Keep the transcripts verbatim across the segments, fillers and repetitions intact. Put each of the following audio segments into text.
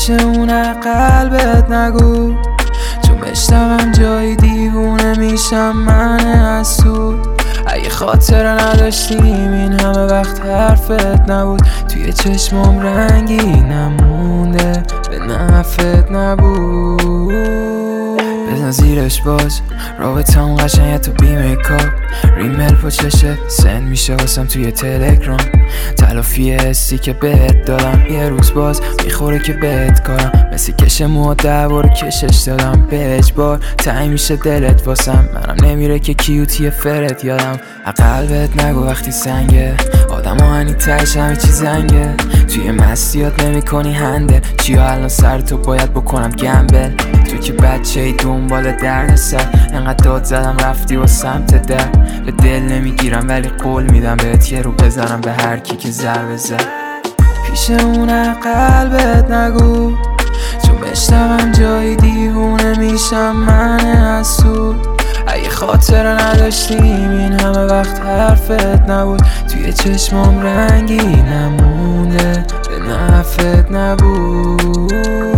پیش اون قلبت نگو، چون بشنوم جایی دیوونه میشم من از تو. اگه خاطر نداشتیم این همه وقت حرفت نبود، توی چشمام رنگی نمونده به نفت نبود. بزن زیرش باز رابطه اون قشنگه تو بیمه کار، ریمل پا چشت سند میشه واسم توی تلگرام. تلافی حسی که بهت دادم یه روز باز میخوره که بهت کارم، مثل کش موها دوباره کشش دادم به اجبار. تنگ میشه دلت واسم، منم نمیره که کیوتی فرد یادم. قلبت نگو وقتی سنگه، آدم آهنی تهش همه چی زنگه. توی مستیات نمی کنی هنده، چیا الان سر تو باید بکنم گمبل. تو که بچه ای دنبال درد سر، انقدر داد زدم رفتی و سمت در. به دل نمیگیرم ولی قول میدم بهت یه رو بزنم به هر کی که ضربه زد. پیش اون قلبت نگو، چون بشنوم جایی دیوونه میشم من از تو. اگه خاطر نداشتیم این همه وقت حرفت نبود، توی چشمام رنگی نمونده به نفت نبود.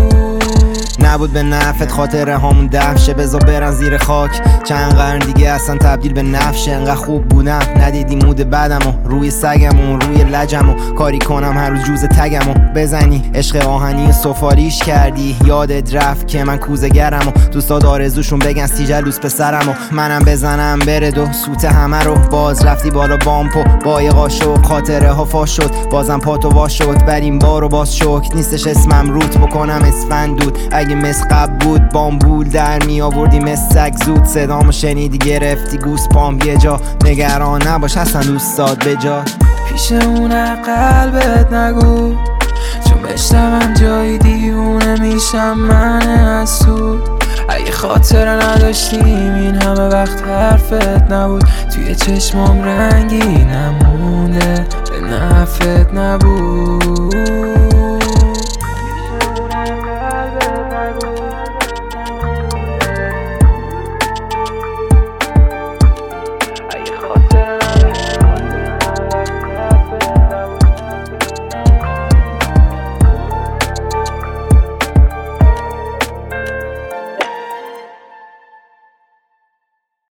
نبود به نفت خاطره هامون دفشه، بذار برن زیر خاک چند قرن دیگه اصلا تبدیل به نفشه. انقدر خوب بودم ندیدی مود بدمو، روی سگمو روی لجمو کاری کنم هر روز جوز تگمو بزنی. عشق آهنی سفاریش کردی، یادت رفت که من کوزه گرمو. دوستاد آرزوشون بگن سی جلوس پسرمو، منم بزنم برد و سوت همه رو. باز رفتی بالا بامپو بایقا شد، خاطره ها فاش شد بازم پاتو واش شد. بر این بارو باز شکر نیستش اسمم روت بکنم اسفندود. اگه مثل قبل بود بامبول در می آوردی مثل سگ زود. صدامو شنیدی گرفتی گوس پام یه جا، نگران نباش اصلا دوستاد به جا. پیش اون قلبت نگو، چون بشنوم جایی دیوونه میشم من از تو. اگه خاطر نداشتیم این همه وقت حرفت نبود، توی چشمام رنگی نمونده به نفت نبود.